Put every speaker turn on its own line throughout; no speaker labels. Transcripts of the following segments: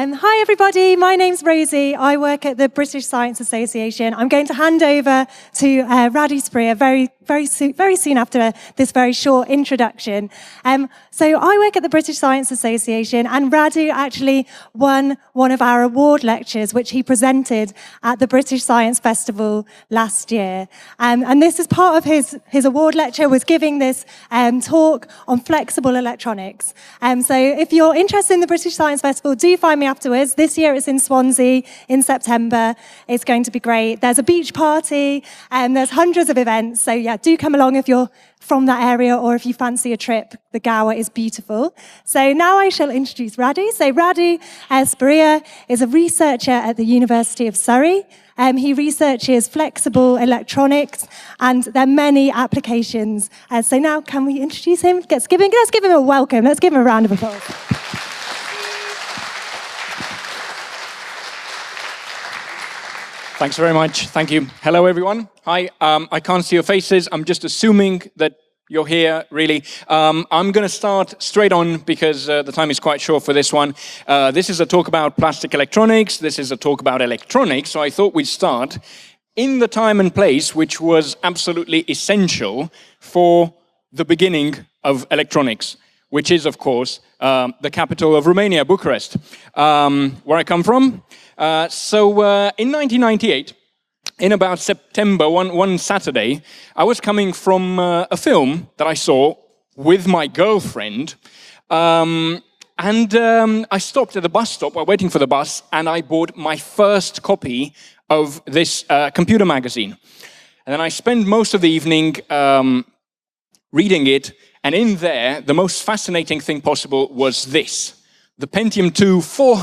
Hi everybody, my name's Rosie. I work at the British Science Association. I'm going to hand over to Radu Spria very soon after this very short introduction. So I work at the British Science Association, and Radu actually won one of our award lectures, which he presented at the British Science Festival last year. And this is part of his award lecture, was giving this talk on flexible electronics. So if you're interested in the British Science Festival, do find me afterwards. This year it's in Swansea in September. It's going to be great. There's a beach party, and there's hundreds of events. So yeah, do come along if you're from that area or if you fancy a trip. The Gower is beautiful. So now I shall introduce Radu. So Radu Spria is a researcher at the University of Surrey. He researches flexible electronics, and there are many applications. So now can we introduce him? Let's give him a welcome. Let's give him a round of applause.
Thanks very much. Thank you. Hello, everyone. Hi. I can't see your faces. I'm just assuming that you're here, really. I'm going to start straight on because the time is quite short for this one. This is a talk about plastic electronics. This is a talk about electronics. So I thought we'd start in the time and place which was absolutely essential for the beginning of electronics, which is, of course, the capital of Romania, Bucharest, where I come from. In 1998, in about September, one Saturday, I was coming from a film that I saw with my girlfriend, I stopped at the bus stop while waiting for the bus, and I bought my first copy of this computer magazine. And then I spent most of the evening reading it, and in there, the most fascinating thing possible was this. The Pentium 2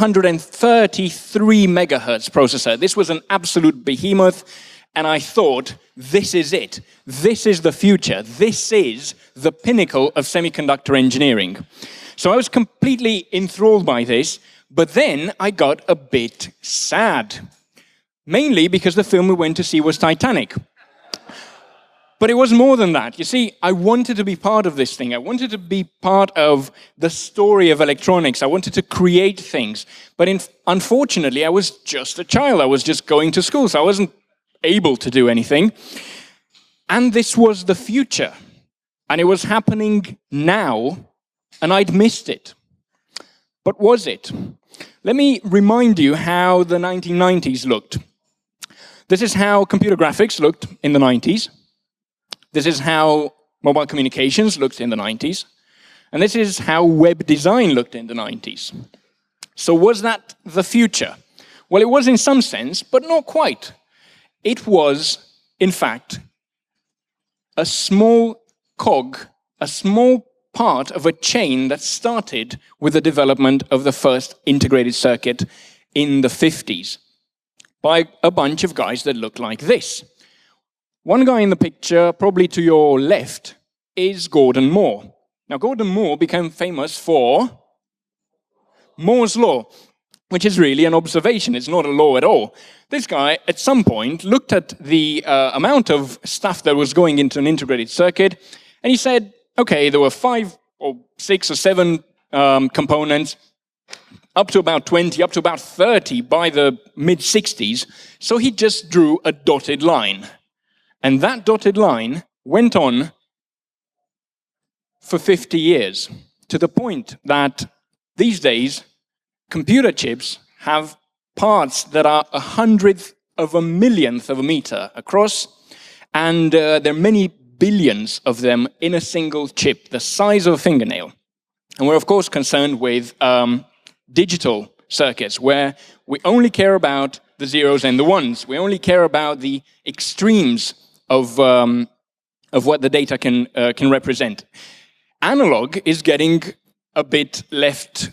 433 megahertz processor. This was an absolute behemoth, and I thought, this is it. This is the future. This is the pinnacle of semiconductor engineering. So I was completely enthralled by this, but then I got a bit sad. Mainly because the film we went to see was Titanic. But it was more than that. You see, I wanted to be part of this thing. I wanted to be part of the story of electronics. I wanted to create things. But unfortunately, I was just a child. I was just going to school, so I wasn't able to do anything. And this was the future. And it was happening now, and I'd missed it. But was it? Let me remind you how the 1990s looked. This is how computer graphics looked in the 90s. This is how mobile communications looked in the 90s. And this is how web design looked in the 90s. So was that the future? Well, it was in some sense, but not quite. It was, in fact, a small cog, a small part of a chain that started with the development of the first integrated circuit in the 50s by a bunch of guys that looked like this. One guy in the picture, probably to your left, is Gordon Moore. Now, Gordon Moore became famous for Moore's Law, which is really an observation. It's not a law at all. This guy, at some point, looked at the amount of stuff that was going into an integrated circuit, and he said, okay, there were 5 or 6 or 7 components, up to about 20, up to about 30 by the mid-60s, so he just drew a dotted line. And that dotted line went on for 50 years, to the point that these days, computer chips have parts that are 1/100th of a millionth of a meter across, and there are many billions of them in a single chip, the size of a fingernail. And we're, of course, concerned with digital circuits, where we only care about the zeros and the ones. We only care about the extremes of what the data can represent. Analog is getting a bit left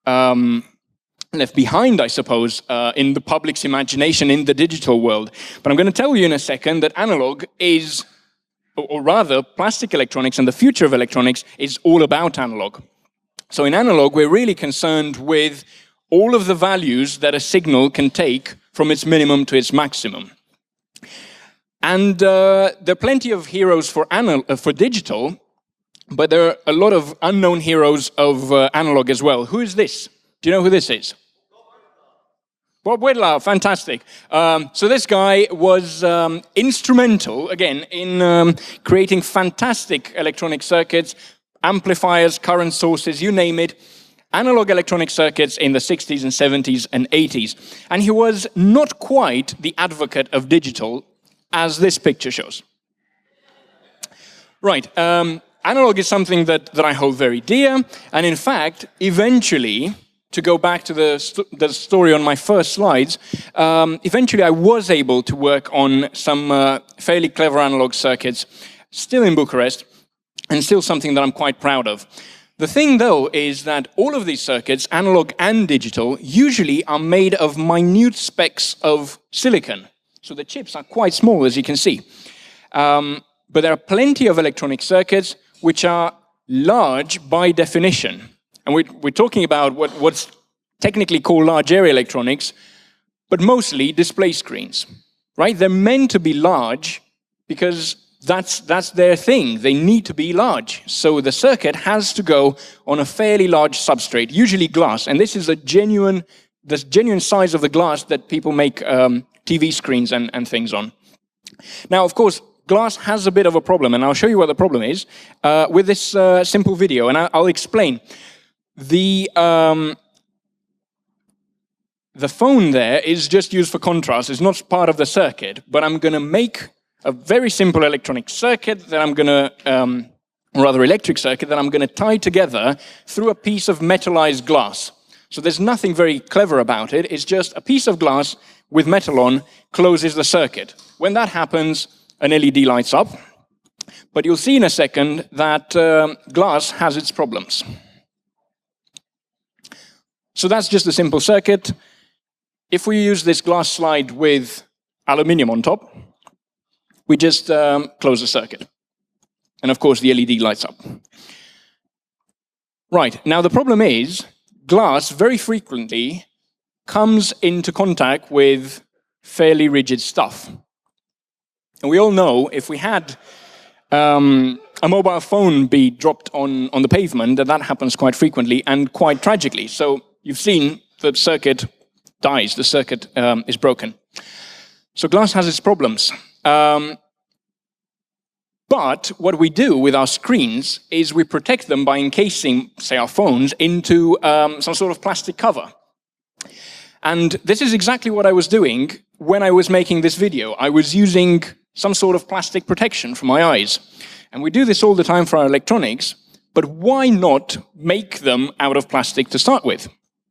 behind, I suppose, in the public's imagination in the digital world. But I'm going to tell you in a second that analog is, or rather, plastic electronics and the future of electronics is all about analog. So in analog, we're really concerned with all of the values that a signal can take from its minimum to its maximum. And there are plenty of heroes for digital, but there are a lot of unknown heroes of analog as well. Who is this? Do you know who this is? Bob Whitlow, fantastic. So this guy was instrumental, again, in creating fantastic electronic circuits, amplifiers, current sources, you name it, analog electronic circuits in the 60s and 70s and 80s. And he was not quite the advocate of digital, as this picture shows. Right, analog is something that I hold very dear, and in fact, eventually, to go back to the story on my first slides, eventually I was able to work on some fairly clever analog circuits, still in Bucharest, and still something that I'm quite proud of. The thing, though, is that all of these circuits, analog and digital, usually are made of minute specks of silicon. So the chips are quite small, as you can see. But there are plenty of electronic circuits which are large by definition. And we're talking about what's technically called large area electronics, but mostly display screens, right? They're meant to be large because that's their thing. They need to be large. So the circuit has to go on a fairly large substrate, usually glass. And this is the genuine size of the glass that people make TV screens and things on. Now, of course, glass has a bit of a problem, and I'll show you what the problem is with this simple video, and I'll explain. The phone there is just used for contrast. It's not part of the circuit, but I'm going to make a very simple electronic circuit that I'm going to, rather electric circuit, that I'm going to tie together through a piece of metallized glass. So there's nothing very clever about it. It's just a piece of glass with metal on closes the circuit. When that happens, an LED lights up. But you'll see in a second that glass has its problems. So that's just a simple circuit. If we use this glass slide with aluminium on top, we just close the circuit. And of course, the LED lights up. Right, now the problem is, glass very frequently comes into contact with fairly rigid stuff. And we all know if we had a mobile phone be dropped on the pavement, that happens quite frequently and quite tragically. So you've seen the circuit dies, the circuit is broken. So glass has its problems. But what we do with our screens is we protect them by encasing, say, our phones into some sort of plastic cover. And this is exactly what I was doing when I was making this video. I was using some sort of plastic protection for my eyes. And we do this all the time for our electronics, but why not make them out of plastic to start with?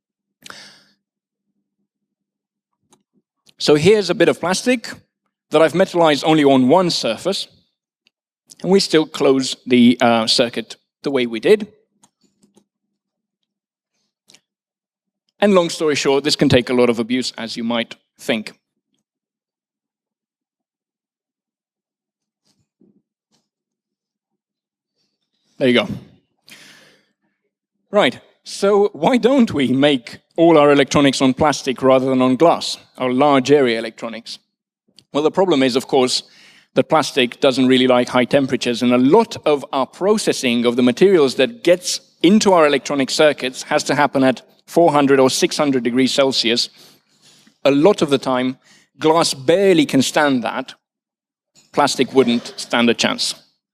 So here's a bit of plastic that I've metallized only on one surface, and we still close the circuit the way we did. And long story short, this can take a lot of abuse, as you might think. There you go. Right, so why don't we make all our electronics on plastic rather than on glass, our large area electronics? Well, the problem is, of course, that plastic doesn't really like high temperatures, and a lot of our processing of the materials that gets into our electronic circuits has to happen at 400 or 600 degrees Celsius. A lot of the time, glass barely can stand that. Plastic wouldn't stand a chance.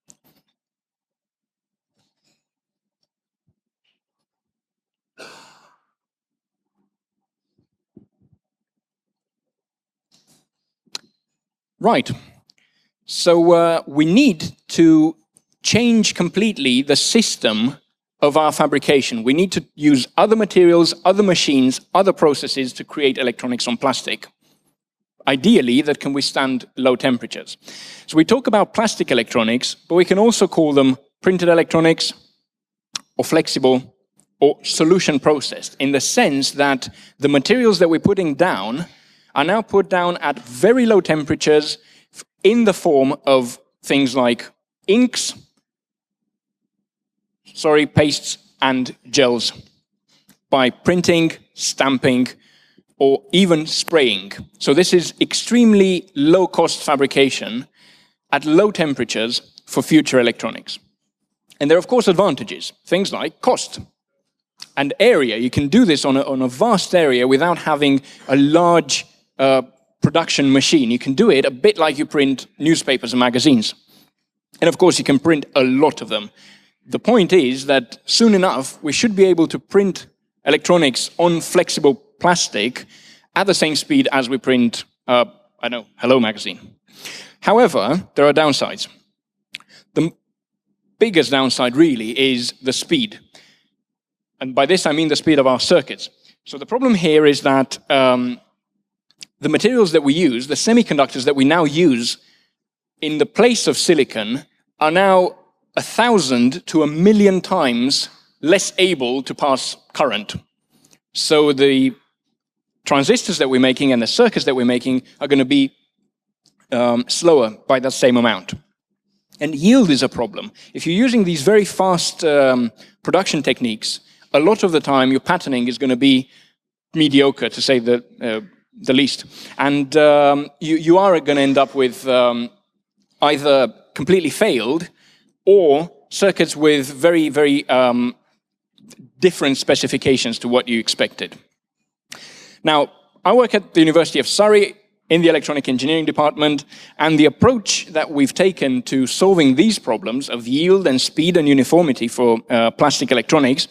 Right. So we need to change completely the system of our fabrication. We need to use other materials, other machines, other processes to create electronics on plastic. Ideally, that can withstand low temperatures. So we talk about plastic electronics, but we can also call them printed electronics, or flexible, or solution processed, in the sense that the materials that we're putting down are now put down at very low temperatures in the form of things like inks, pastes, and gels, by printing, stamping, or even spraying. So this is extremely low-cost fabrication at low temperatures for future electronics. And there are, of course, advantages, things like cost. and area. You can do this on a vast area without having a large production machine. You can do it a bit like you print newspapers and magazines. And of course, you can print a lot of them. The point is that soon enough, we should be able to print electronics on flexible plastic at the same speed as we print, I don't know, Hello magazine. However, there are downsides. The biggest downside really is the speed. And by this, I mean the speed of our circuits. So the problem here is that the materials that we use, the semiconductors that we now use in the place of silicon, are now 1,000 to 1,000,000 times less able to pass current. So the transistors that we're making and the circuits that we're making are going to be slower by that same amount. And yield is a problem. If you're using these very fast production techniques, a lot of the time your patterning is going to be mediocre, to say the least. And you are going to end up with either completely failed or circuits with very, very different specifications to what you expected. Now, I work at the University of Surrey in the electronic engineering department, and the approach that we've taken to solving these problems of yield and speed and uniformity for plastic electronics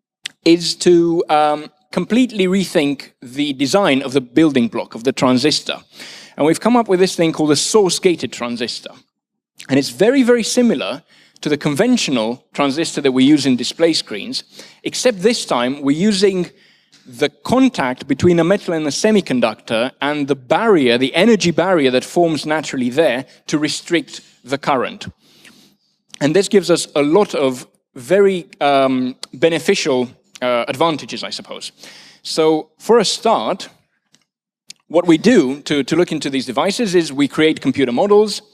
is to completely rethink the design of the building block of the transistor. And we've come up with this thing called a source-gated transistor. And it's very, very similar to the conventional transistor that we use in display screens, except this time we're using the contact between a metal and a semiconductor and the barrier, the energy barrier that forms naturally there to restrict the current. And this gives us a lot of very beneficial advantages, I suppose. So for a start, what we do to look into these devices is we create computer models,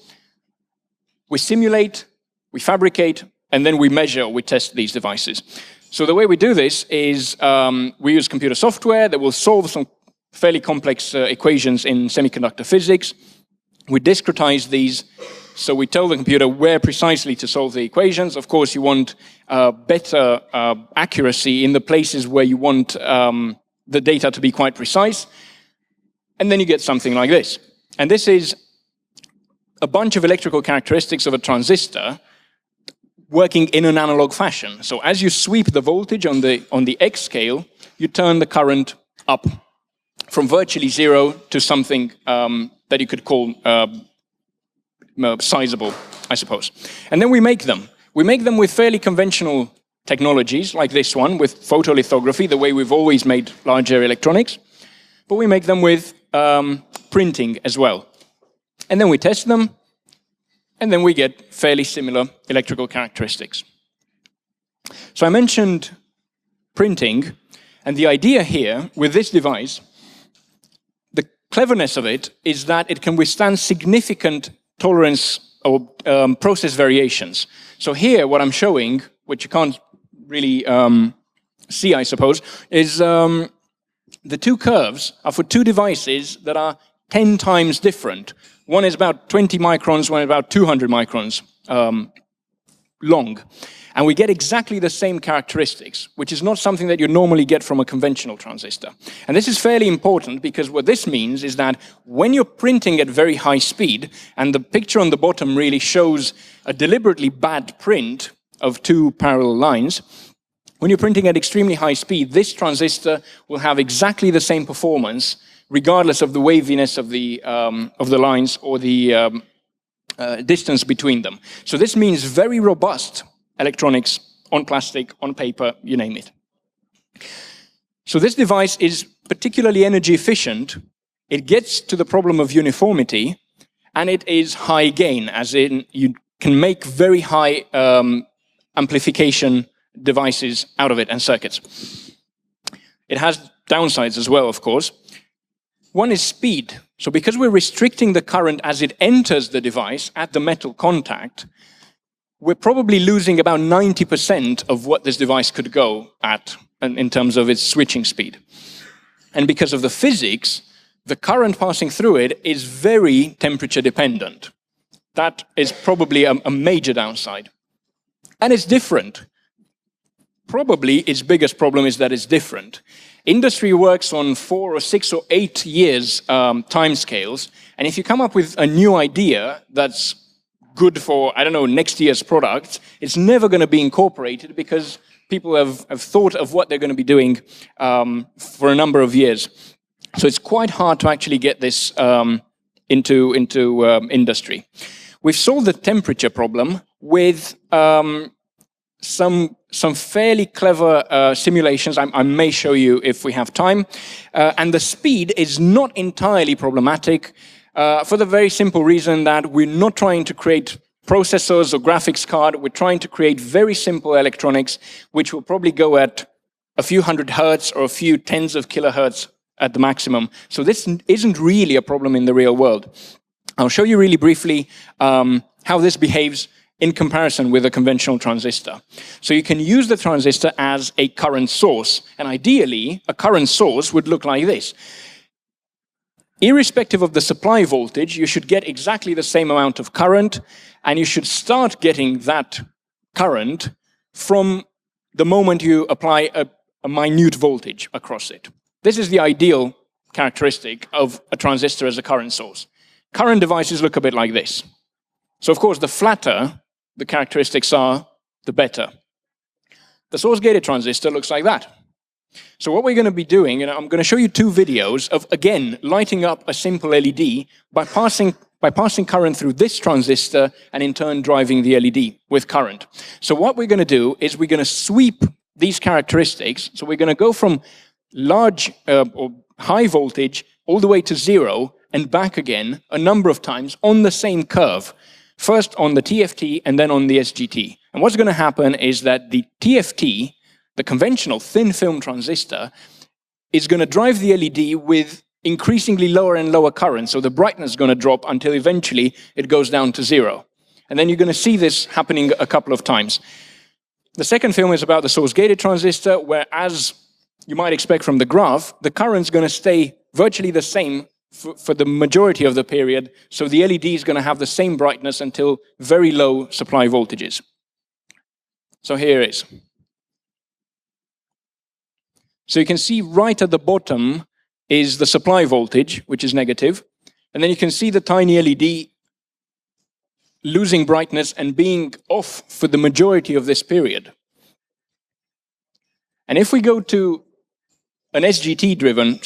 we simulate, we fabricate, and then we measure or we test these devices. So the way we do this is we use computer software that will solve some fairly complex equations in semiconductor physics. We discretize these, so we tell the computer where precisely to solve the equations. Of course, you want better accuracy in the places where you want the data to be quite precise. And then you get something like this. And this is a bunch of electrical characteristics of a transistor working in an analog fashion. So as you sweep the voltage on the X scale, you turn the current up from virtually zero to something that you could call sizable, I suppose. And then we make them. We make them with fairly conventional technologies, like this one, with photolithography, the way we've always made larger electronics. But we make them with printing as well. And then we test them, and then we get fairly similar electrical characteristics. So I mentioned printing, and the idea here with this device, the cleverness of it is that it can withstand significant tolerance or process variations. So here, what I'm showing, which you can't really see, I suppose, is the two curves are for two devices that are 10 times different. One is about 20 microns, one is about 200 microns long. And we get exactly the same characteristics, which is not something that you normally get from a conventional transistor. And this is fairly important because what this means is that when you're printing at very high speed, and the picture on the bottom really shows a deliberately bad print of two parallel lines, when you're printing at extremely high speed, this transistor will have exactly the same performance regardless of the waviness of the lines or the distance between them. So this means very robust electronics on plastic, on paper, you name it. So this device is particularly energy efficient. It gets to the problem of uniformity, and it is high gain, as in you can make very high amplification devices out of it and circuits. It has downsides as well, of course. One is speed. So because we're restricting the current as it enters the device at the metal contact, we're probably losing about 90% of what this device could go at in terms of its switching speed. And because of the physics, the current passing through it is very temperature dependent. That is probably a major downside. And it's different. probably its biggest problem is that it's different. Industry works on 4 or 6 or 8 years timescales, and if you come up with a new idea that's good for, I don't know, next year's product, it's never going to be incorporated because people have thought of what they're going to be doing for a number of years. So it's quite hard to actually get this into industry. We've solved the temperature problem with some fairly clever simulations. I may show you if we have time. And the speed is not entirely problematic for the very simple reason that we're not trying to create processors or graphics card. We're trying to create very simple electronics, which will probably go at a few hundred hertz or a few tens of kilohertz at the maximum. So this isn't really a problem in the real world. I'll show you really briefly how this behaves in comparison with a conventional transistor. So you can use the transistor as a current source, and ideally, a current source would look like this. Irrespective of the supply voltage, you should get exactly the same amount of current, and you should start getting that current from the moment you apply a minute voltage across it. This is the ideal characteristic of a transistor as a current source. Current devices look a bit like this. So of course, the flatter the characteristics are, the better. The source-gated transistor looks like that. So what we're going to be doing, and I'm going to show you 2 videos of, again, lighting up a simple LED by passing current through this transistor and in turn driving the LED with current. So what we're going to do is we're going to sweep these characteristics. So we're going to go from large or high voltage all the way to 0 and back again a number of times on the same curve. First on the TFT and then on the SGT. And what's going to happen is that the TFT, the conventional thin film transistor, is going to drive the LED with increasingly lower and lower current. So the brightness is going to drop until eventually it goes down to 0. And then you're going to see this happening a couple of times. The second film is about the source-gated transistor, where, as you might expect from the graph, the current's going to stay virtually the same for the majority of the period, so the LED is going to have the same brightness until very low supply voltages. So here it is. So you can see right at the bottom is the supply voltage, which is negative, and then you can see the tiny LED losing brightness and being off for the majority of this period. And if we go to an SGT-driven,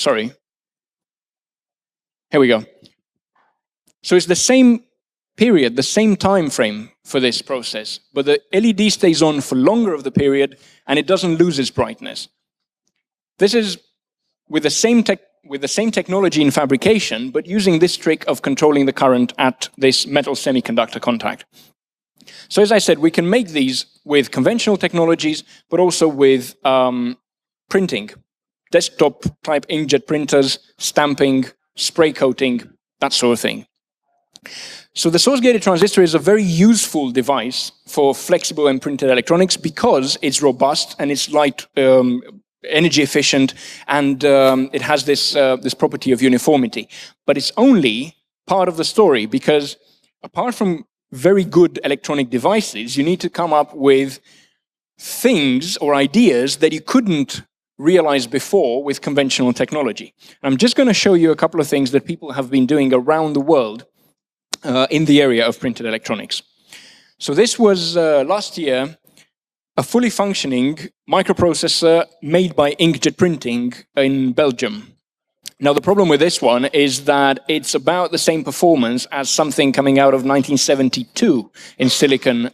here we go. So it's the same period, the same time frame for this process, but the LED stays on for longer of the period and it doesn't lose its brightness. This is with the same technology in fabrication, but using this trick of controlling the current at this metal semiconductor contact. So as I said, we can make these with conventional technologies, but also with printing, desktop type inkjet printers, stamping, spray coating, that sort of thing. So the source-gated transistor is a very useful device for flexible and printed electronics because it's robust and it's light, energy efficient, and it has this property of uniformity. But it's only part of the story because apart from very good electronic devices, you need to come up with things or ideas that you couldn't realized before with conventional technology. I'm just going to show you a couple of things that people have been doing around the world in the area of printed electronics. So this was last year a fully functioning microprocessor made by inkjet printing in Belgium. Now the problem with this one is that it's about the same performance as something coming out of 1972 in silicon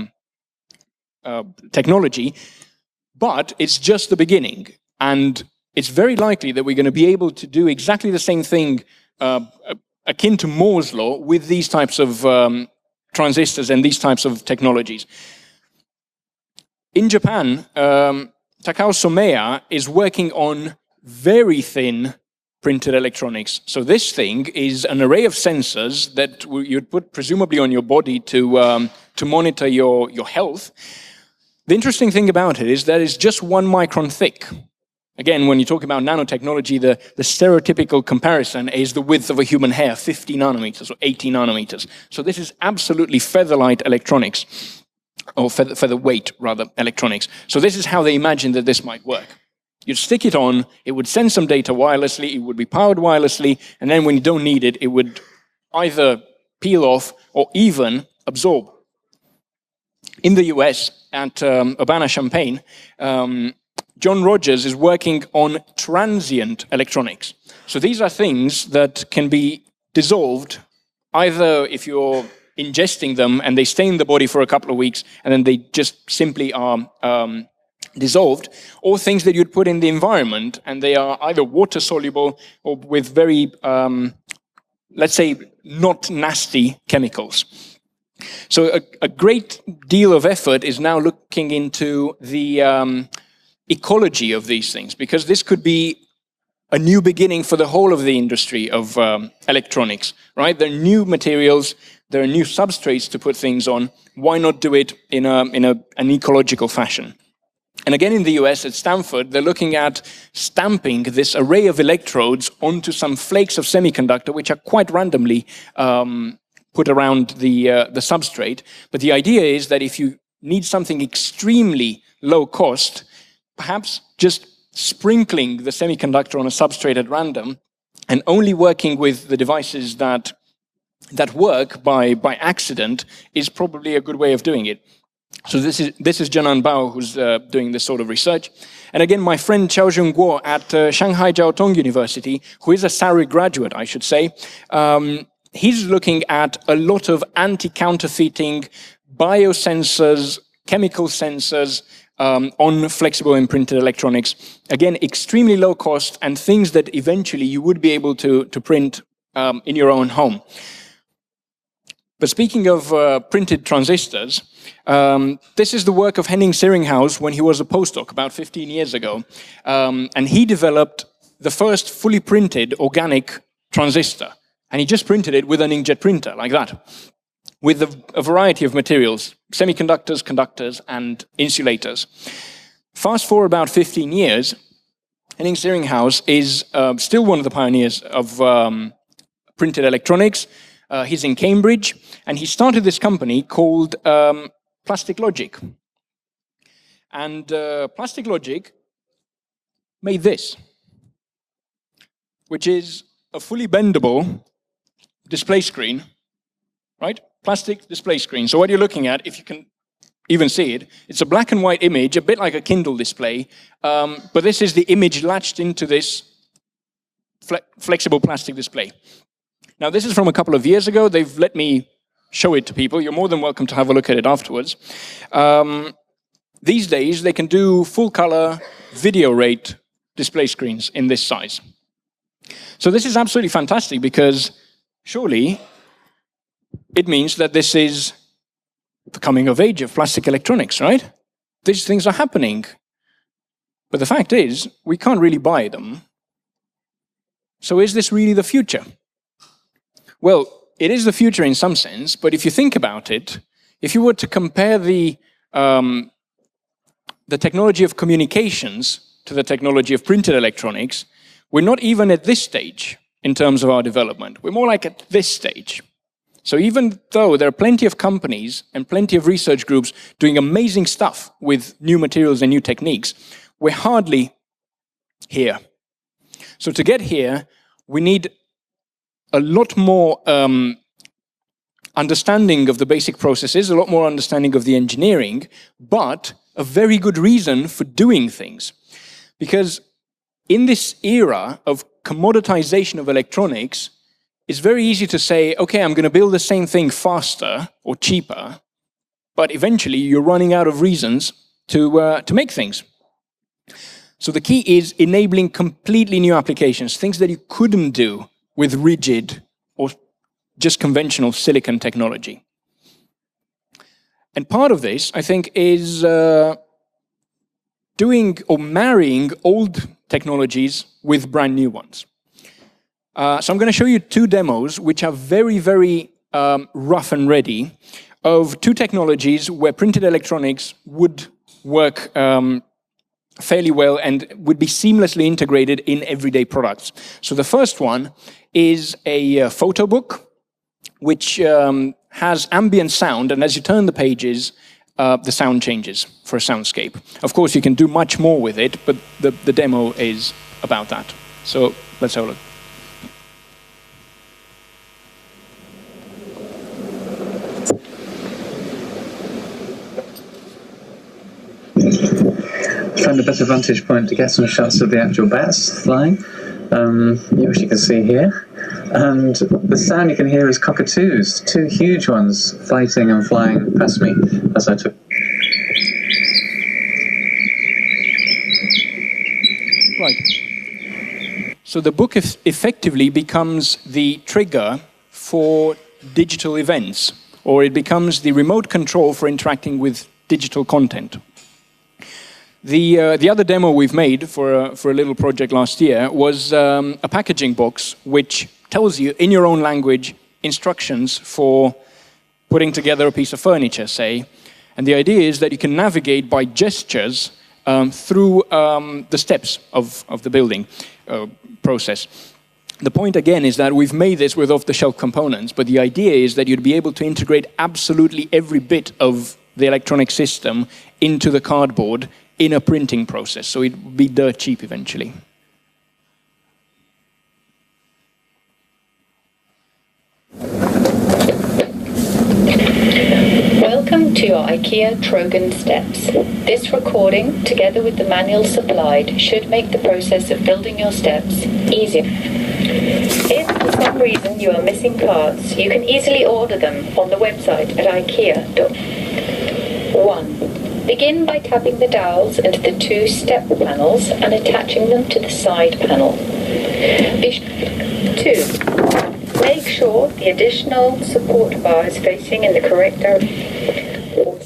technology, but it's just the beginning. And it's very likely that we're going to be able to do exactly the same thing akin to Moore's law with these types of transistors and these types of technologies. In Japan, Takao Someya is working on very thin printed electronics. So this thing is an array of sensors that you'd put presumably on your body to monitor your health. The interesting thing about it is that it's just 1 micron thick. Again, when you talk about nanotechnology, the stereotypical comparison is the width of a human hair, 50 nanometers or 80 nanometers. So this is absolutely feather-light electronics. or feather weight, rather, electronics. So this is how they imagined that this might work. You'd stick it on, it would send some data wirelessly, it would be powered wirelessly, and then when you don't need it, it would either peel off or even absorb. In the US, at Urbana-Champaign, John Rogers is working on transient electronics. So these are things that can be dissolved, either if you're ingesting them and they stay in the body for a couple of weeks and then they just simply are dissolved, or things that you'd put in the environment and they are either water soluble or with very, let's say, not nasty chemicals. So a great deal of effort is now looking into the ecology of these things, because this could be a new beginning for the whole of the industry of electronics, right? There are new materials, there are new substrates to put things on. Why not do it in an ecological fashion? And again, in the US, at Stanford, they're looking at stamping this array of electrodes onto some flakes of semiconductor, which are quite randomly put around the substrate. But the idea is that if you need something extremely low cost, perhaps just sprinkling the semiconductor on a substrate at random and only working with the devices that work by accident is probably a good way of doing it. So this is Jianan Bao, who's doing this sort of research. And again, my friend Xiaojun Guo at Shanghai Jiao Tong University, who is a SARI graduate, I should say, he's looking at a lot of anti-counterfeiting biosensors, chemical sensors, on flexible imprinted electronics. Again, extremely low cost and things that eventually you would be able to print in your own home. But speaking of printed transistors, this is the work of Henning Seringhaus when he was a postdoc about 15 years ago. And he developed the first fully printed organic transistor. And he just printed it with an inkjet printer, like that, with a variety of materials, semiconductors, conductors, and insulators. Fast forward about 15 years, Henning Seringhaus is still one of the pioneers of printed electronics. He's in Cambridge, and he started this company called Plastic Logic. And Plastic Logic made this, which is a fully bendable display screen, right? Plastic display screen. So what you're looking at, if you can even see it, it's a black and white image, a bit like a Kindle display, but this is the image latched into this flexible plastic display. Now, this is from a couple of years ago. They've let me show it to people. You're more than welcome to have a look at it afterwards. These days, they can do full-color video rate display screens in this size. So this is absolutely fantastic because surely it means that this is the coming of age of plastic electronics, right? These things are happening. But the fact is, we can't really buy them. So is this really the future? Well, it is the future in some sense, but if you think about it, if you were to compare the technology of communications to the technology of printed electronics, we're not even at this stage in terms of our development. We're more like at this stage. So even though there are plenty of companies and plenty of research groups doing amazing stuff with new materials and new techniques, we're hardly here. So to get here, we need a lot more understanding of the basic processes, a lot more understanding of the engineering, but a very good reason for doing things. Because in this era of commoditization of electronics, it's very easy to say, okay, I'm going to build the same thing faster or cheaper, but eventually you're running out of reasons to make things. So the key is enabling completely new applications, things that you couldn't do with rigid or just conventional silicon technology. And part of this, I think, is doing or marrying old technologies with brand new ones. So I'm going to show you two demos which are very, very rough and ready of two technologies where printed electronics would work fairly well and would be seamlessly integrated in everyday products. So the first one is a photo book which has ambient sound, and as you turn the pages, the sound changes for a soundscape. Of course, you can do much more with it, but the demo is about that. So let's have a look.
Found a better vantage point to get some shots of the actual bats flying, which you can see here. And the sound you can hear is cockatoos, two huge ones fighting and flying past me as I took.
Right. So the book effectively becomes the trigger for digital events, or it becomes the remote control for interacting with digital content. The other demo we've made for a little project last year was a packaging box which tells you in your own language instructions for putting together a piece of furniture, say. And the idea is that you can navigate by gestures through the steps of the building process. The point again is that we've made this with off-the-shelf components, but the idea is that you'd be able to integrate absolutely every bit of the electronic system into the cardboard in a printing process, so it would be dirt cheap eventually.
Welcome to your IKEA Trogan Steps. This recording, together with the manual supplied, should make the process of building your steps easier. If for some reason you are missing parts, you can easily order them on the website at ikea.com. 1. Begin by tapping the dowels into the two step panels and attaching them to the side panel. 2. Make sure the additional support bar is facing in the correct direction.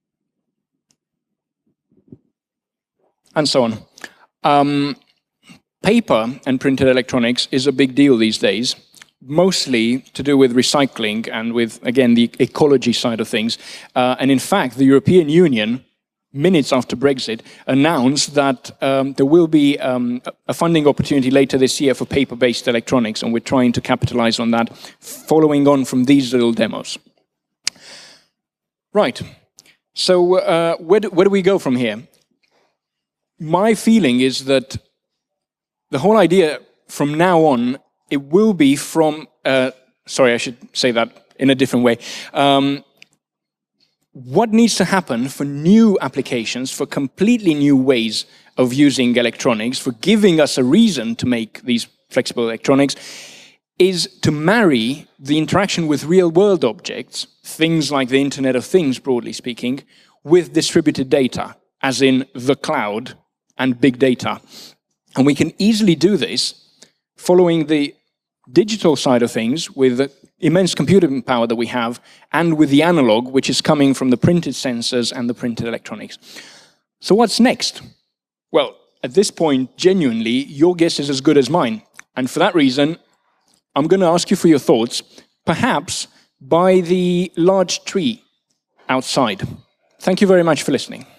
And so on. Paper and printed electronics is a big deal these days, mostly to do with recycling and with, again, the ecology side of things. And in fact, the European Union, minutes after Brexit, announced that there will be a funding opportunity later this year for paper-based electronics, and we're trying to capitalize on that, following on from these little demos. Right. So where do we go from here? My feeling is that the whole idea from now on, it will be from, sorry, I should say that in a different way. What needs to happen for new applications, for completely new ways of using electronics, for giving us a reason to make these flexible electronics, is to marry the interaction with real-world objects, things like the Internet of Things, broadly speaking, with distributed data, as in the cloud and big data. And we can easily do this following the digital side of things with the immense computing power that we have, and with the analog, which is coming from the printed sensors and the printed electronics. So what's next? Well, at this point, genuinely, your guess is as good as mine. And for that reason, I'm going to ask you for your thoughts, perhaps by the large tree outside. Thank you very much for listening.